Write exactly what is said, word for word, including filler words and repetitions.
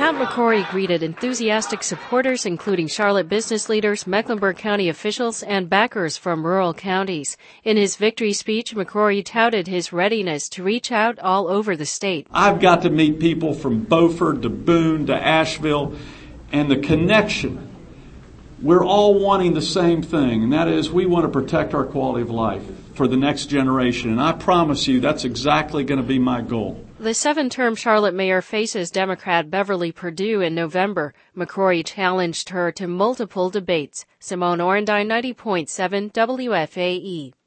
Pat McCrory greeted enthusiastic supporters, including Charlotte business leaders, Mecklenburg County officials, and backers from rural counties. In his victory speech, McCrory touted his readiness to reach out all over the state. I've got to meet people from Beaufort to Boone to Asheville, and the connection. We're all wanting the same thing, and that is we want to protect our quality of life for the next generation. And I promise you that's exactly going to be my goal. The seven-term Charlotte mayor faces Democrat Beverly Perdue in November. McCrory challenged her to multiple debates. Simone Orendine, ninety point seven W F A E.